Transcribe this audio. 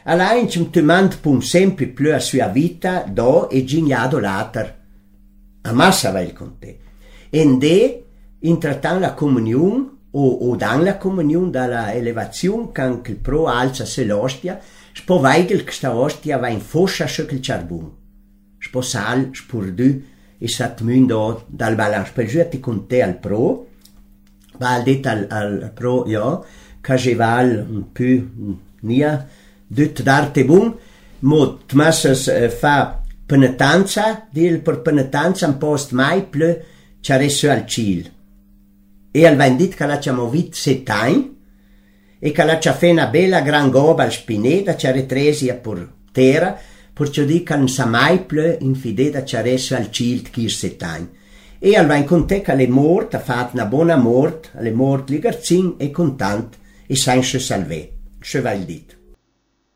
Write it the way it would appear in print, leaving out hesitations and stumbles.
Allein ci temand pun sempre più a sua vita do e gignado later. A massa va il con te. Ende, intratan la comunione, o dan la comunione dalla elevazione, can il pro alza se l'ostia, spo weigel che sta ostia va in foscia sce il charbon. Spo sal, spurdu, e sat mundo dal balance. Per giurti con te al pro, va al det al pro, ja, ca je val un peu, nia, dut d'arte bun, mo tmassas fa penitenza, dil per penitenza un post mai ple, c'aresso al cil. E al vendit che la c'amo vit 7 anni, e che la c'ha fe una bella gran goba al spineda, c'are tresia per terra, per ciò di che non sa mai ple in fideda c'aresso al cil chi 7 anni. E al vain con te che le mort, ha fatto una buona mort, le mort li garzin e contant, e sense salvé. Ce va il dit.